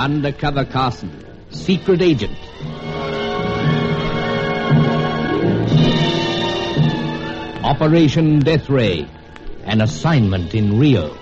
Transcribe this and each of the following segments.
Undercover Carson, secret agent. Operation Death Ray, an assignment in Rio.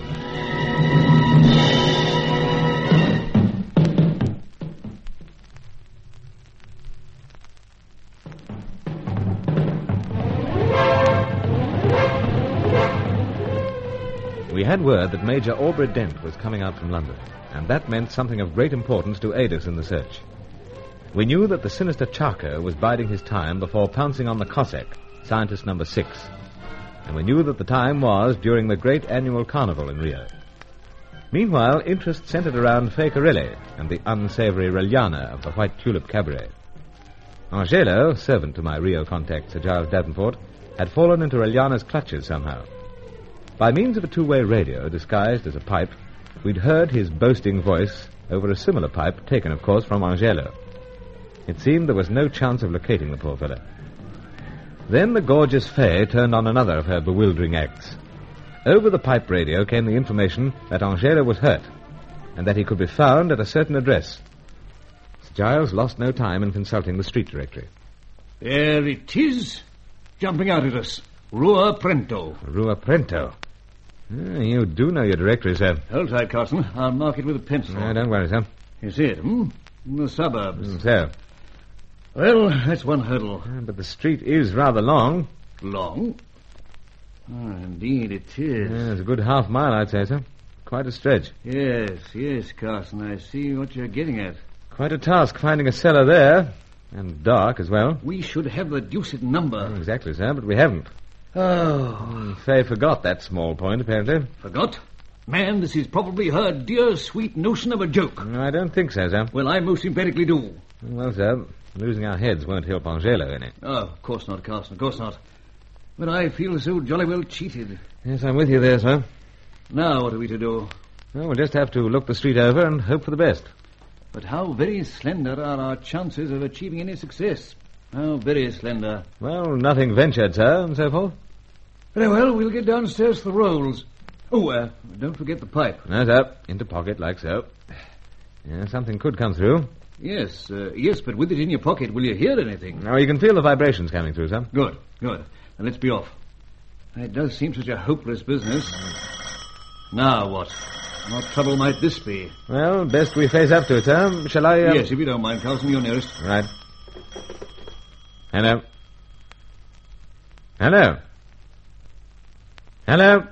We had word that Major Aubrey Dent was coming out from London, and that meant something of great importance to aid us in the search. We knew that the sinister Charco was biding his time before pouncing on the Cossack, scientist number 6. And we knew that the time was during the great annual carnival in Rio. Meanwhile, interest centered around Fay Carilli and the unsavory Reliana of the White Tulip Cabaret. Angelo, servant to my Rio contact, Sir Giles Davenport, had fallen into Reliana's clutches somehow. By means of a two-way radio disguised as a pipe, we'd heard his boasting voice over a similar pipe taken, of course, from Angelo. It seemed there was no chance of locating the poor fellow. Then the gorgeous Fay turned on another of her bewildering acts. Over the pipe radio came the information that Angelo was hurt, and that he could be found at a certain address. Sir Giles lost no time in consulting the street directory. There it is, jumping out at us. Rua Prento. Rua Prento. You do know your directory, sir. Hold tight, Carson. I'll mark it with a pencil. No, don't worry, sir. You see it, In the suburbs. So. Well, that's one hurdle. But the street is rather long. Long? Indeed it is. It's a good half mile, I'd say, sir. Quite a stretch. Yes, Carson. I see what you're getting at. Quite a task finding a cellar there. And dark as well. We should have the deuced number. Exactly, sir, but we haven't. Oh. Fay forgot that small point, apparently. Forgot? Man, this is probably her dear, sweet notion of a joke. No, I don't think so, sir. Well, I most emphatically do. Well, sir, losing our heads won't help Angelo any. Oh, of course not, Carson, of course not. But I feel so jolly well cheated. Yes, I'm with you there, sir. Now what are we to do? Well, we'll just have to look the street over and hope for the best. But how very slender are our chances of achieving any success. How very slender. Well, nothing ventured, sir, and so forth. Very well, we'll get downstairs to the rolls. Oh, don't forget the pipe. No, sir. Into pocket, like so. Yeah, something could come through. Yes, but with it in your pocket, will you hear anything? Oh, you can feel the vibrations coming through, sir. Good. Now, let's be off. It does seem such a hopeless business. Now what? What trouble might this be? Well, best we face up to it, sir. Shall I... Yes, if you don't mind, Carlson, you're nearest. Right. Hello. Hello. Hello.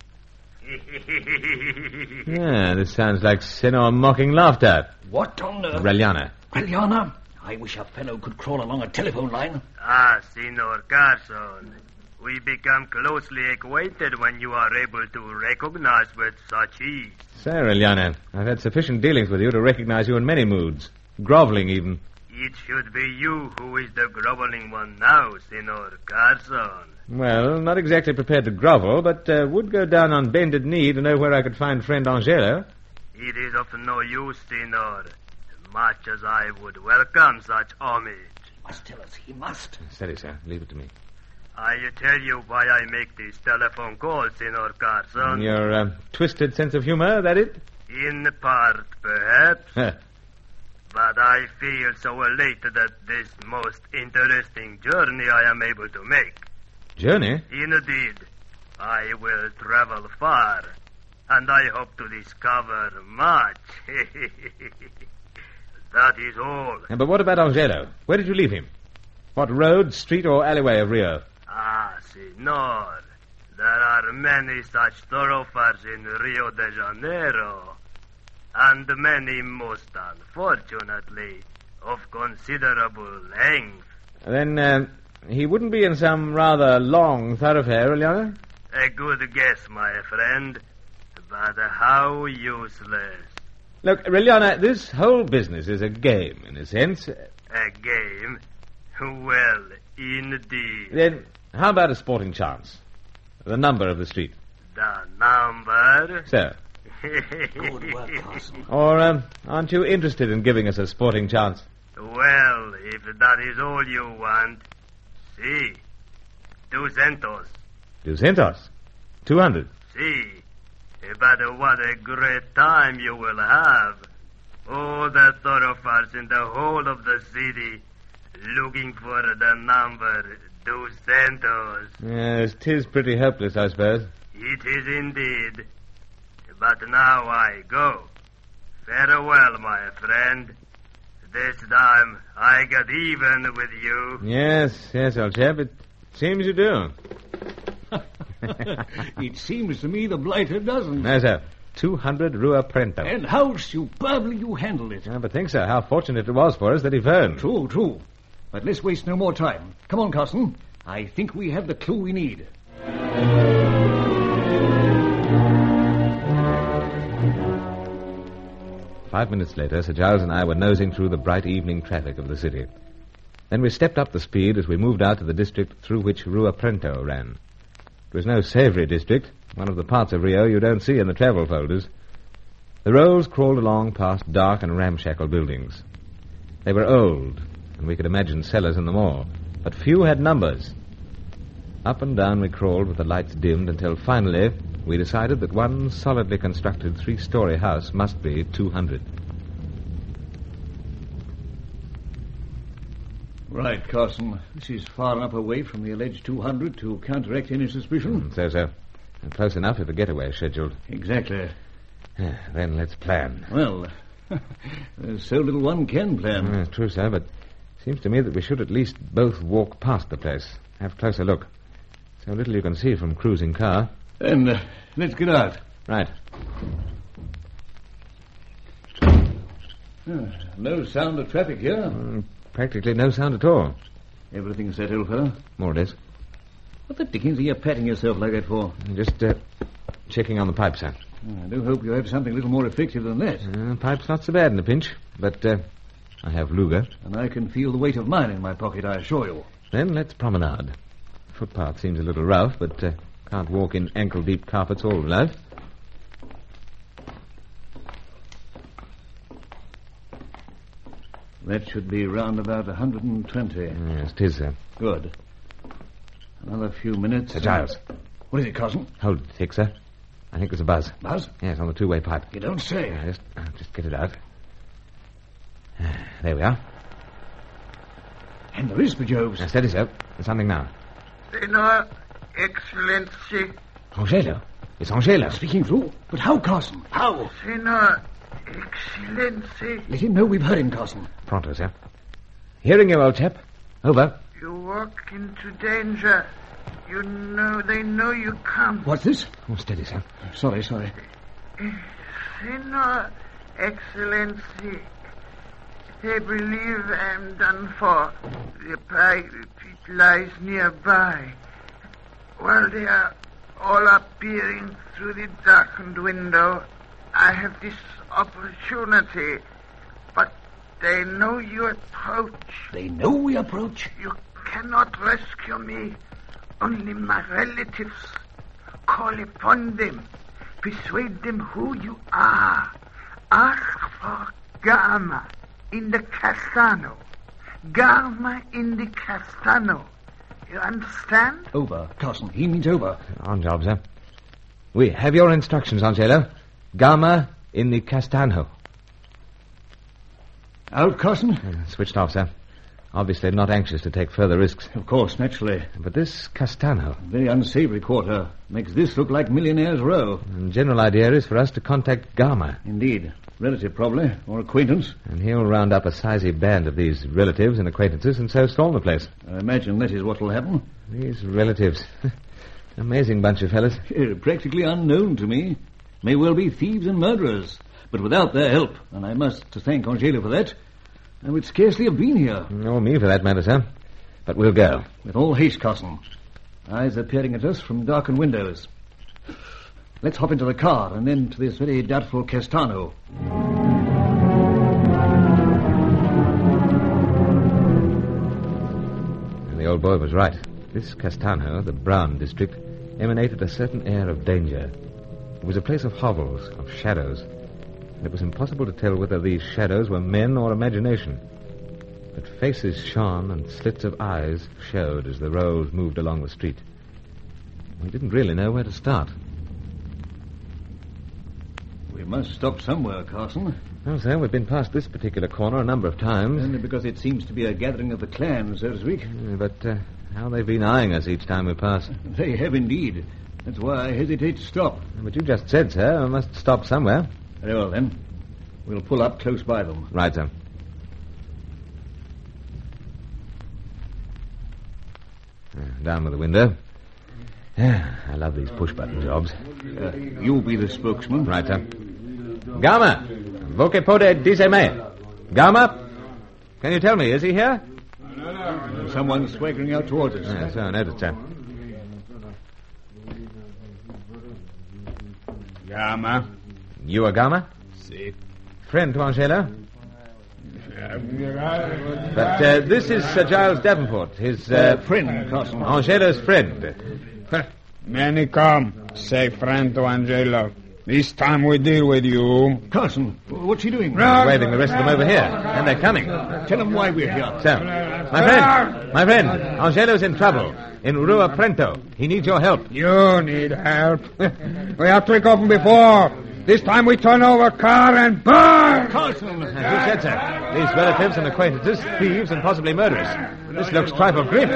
This sounds like Senor mocking laughter. What on earth? Reliana. Reliana? I wish a fellow could crawl along a telephone line. Senor Carson. We become closely acquainted when you are able to recognize with such ease. Sir Reliana, I've had sufficient dealings with you to recognize you in many moods. Groveling, even. It should be you who is the groveling one now, Senor Carson. Well, not exactly prepared to grovel, but would go down on bended knee to know where I could find friend Angelo. It is of no use, Senor. Much as I would welcome such homage. Must tell us, he must. Steady, sir. Leave it to me. I tell you why I make this telephone call, Senor Carson. Your twisted sense of humor, that it? In part, perhaps. But I feel so elated that this most interesting journey I am able to make. Journey? Indeed. I will travel far, and I hope to discover much. That is all. But what about Angelo? Where did you leave him? What road, street, or alleyway of Rio? Senor. There are many such thoroughfares in Rio de Janeiro, and many, most unfortunately, of considerable length. Then, he wouldn't be in some rather long thoroughfare, Reliana? A good guess, my friend, but how useless. Look, Reliana, this whole business is a game, in a sense. A game? Well, indeed. Then, how about a sporting chance? The number of the street. The number? Sir. Good work, Carson. Or, aren't you interested in giving us a sporting chance? Well, if that is all you want, see. 200. 200? 200? See. But what a great time you will have. All the thoroughfares in the whole of the city looking for the number 200. Yes, 'tis pretty hopeless, I suppose. It is indeed. But now I go. Farewell, my friend. This time I get even with you. Yes, old chap. It seems you do. It seems to me the blighter doesn't. No, sir. 200 Rua Prento. And how superbly you handled it. But think, sir, how fortunate it was for us that he phoned. True. But let's waste no more time. Come on, Carson. I think we have the clue we need. 5 minutes later, Sir Giles and I were nosing through the bright evening traffic of the city. Then we stepped up the speed as we moved out to the district through which Rua Prento ran. It was no savoury district, one of the parts of Rio you don't see in the travel folders. The roads crawled along past dark and ramshackle buildings. They were old, and we could imagine cellars in them all, but few had numbers. Up and down we crawled with the lights dimmed until finally we decided that one solidly constructed 3-story house must be 200. Right, Carson. This is far enough away from the alleged 200 to counteract any suspicion. So. And close enough if a getaway is scheduled. Exactly. Then let's plan. Well, there's so little one can plan. True, sir, but it seems to me that we should at least both walk past the place. Have a closer look. So little you can see from cruising car. Then let's get out. Right. No sound of traffic here. Practically no sound at all. Everything set, old fellow? More or less. What the dickens are you patting yourself like that for? Just checking on the pipe, sir. I do hope you have something a little more effective than that. Pipe's not so bad in a pinch, but I have Luger. And I can feel the weight of mine in my pocket, I assure you. Then let's promenade. Footpath seems a little rough, but can't walk in ankle-deep carpets all life. That should be round about 120. Yes, it is, sir. Good. Another few minutes. Sir Giles. What is it, Carson? Hold it, thick, sir. I think there's a buzz. Buzz? Yes, on the two-way pipe. You don't say. Just get it out. There we are. And there is, Bajobes. Steady, sir. There's something now. Senor, Excellency. Angelo. It's Angelo. Speaking through? But how, Carson? How? Senor, Excellency. Let him know we've heard him, Carson. Pronto, sir. Hearing you, old chap. Over. You walk into danger. You know they know you come. What's this? Oh, steady, sir. Sorry. Senor, Excellency. They believe I'm done for. The pirate lies nearby. While they are all appearing through the darkened window, I have this opportunity. But they know you approach. They know we approach? You cannot rescue me. Only my relatives. Call upon them. Persuade them who you are. Ask for Gama in the Castano. Gama in the Castano. You understand? Over, Carson. He means over. On job, sir. We have your instructions, Angelo. Gama in the Castano. Out, Carson? Switched off, sir. Obviously not anxious to take further risks. Of course, naturally. But this Castano... Very unsavory quarter. Makes this look like Millionaire's Row. The general idea is for us to contact Gama. Indeed. Relative, probably. Or acquaintance. And he'll round up a sizey band of these relatives and acquaintances and so storm the place. I imagine that is what will happen. These relatives. Amazing bunch of fellas. Practically unknown to me. May well be thieves and murderers. But without their help, and I must thank Angelo for that, I would scarcely have been here. Or me, for that matter, sir. But we'll go. With all haste, Carson. Eyes are peering at us from darkened windows. Let's hop into the car and then to this very doubtful Castano. And the old boy was right. This Castano, the Brown district, emanated a certain air of danger. It was a place of hovels, of shadows, and it was impossible to tell whether these shadows were men or imagination. But faces shone and slits of eyes showed as the rows moved along the street. We didn't really know where to start. We must stop somewhere, Carson. Well, sir, we've been past this particular corner a number of times. Only because it seems to be a gathering of the clans, so to speak. But how they've been eyeing us each time we pass. They have indeed. That's why I hesitate to stop. But you just said, sir, I must stop somewhere. Very well, then. We'll pull up close by them. Right, sir. Down with the window. I love these push-button jobs. You'll be the spokesman. Right, sir. Gama! Vous que pode dice-me? Gama? Can you tell me, is he here? Someone's swaggering out towards us. Yes, I noticed, sir. Gama. You are Gama? Si. Friend to Angelo? But this is Sir Giles Davenport, his... friend, Carson. Angelo's friend. Many come, say friend to Angelo. This time we deal with you. Carson, what's he doing? Waving the rest of them over here. And they're coming. Tell him why we're here. Sir, my friend, Angelo's in trouble. In Rua Prento. He needs your help. You need help. We have tricked off him before. This time we turn over car and burn. Carson! As you said, sir, these relatives and acquaintances, thieves and possibly murderers. This looks trifle grim.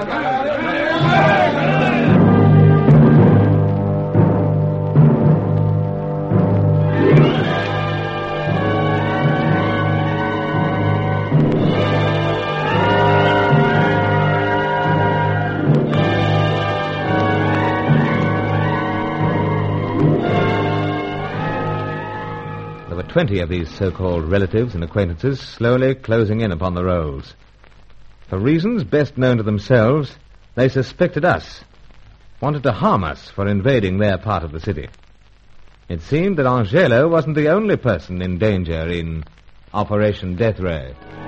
There were 20 of these so-called relatives and acquaintances slowly closing in upon the Rolls. For reasons best known to themselves, they suspected us, wanted to harm us for invading their part of the city. It seemed that Angelo wasn't the only person in danger in Operation Death Ray.